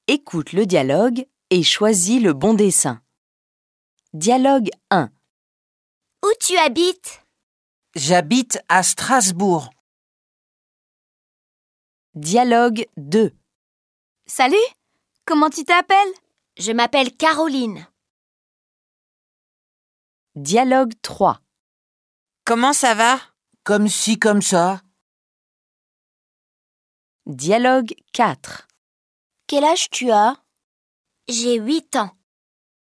Écoute le dialogue et choisis le bon dessin. Dialogue 1. Où tu habites? J'habite à Strasbourg. Dialogue 2. Salut, comment tu t'appelles? Je m'appelle Caroline. Dialogue 3. Comment ça va? Comme ci, comme ça. Dialogue 4. Quel âge tu as? J'ai 8 ans.